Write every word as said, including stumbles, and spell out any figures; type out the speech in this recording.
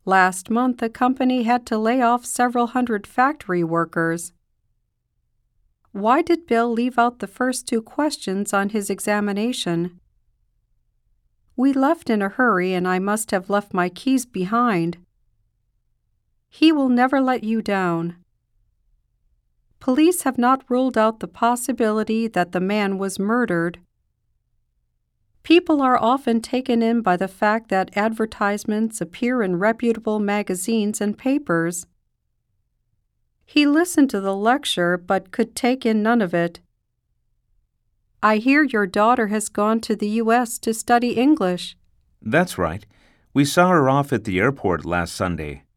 Last month, a company had to lay off several hundred factory workers. Why did Bill leave out the first two questions on his examination? We left in a hurry and I must have left my keys behind. He will never let you down. Police have not ruled out the possibility that the man was murdered. People are often taken in by the fact that advertisements appear in reputable magazines and papers. He listened to the lecture but could take in none of it. I hear your daughter has gone to the U S to study English. That's right. We saw her off at the airport last Sunday.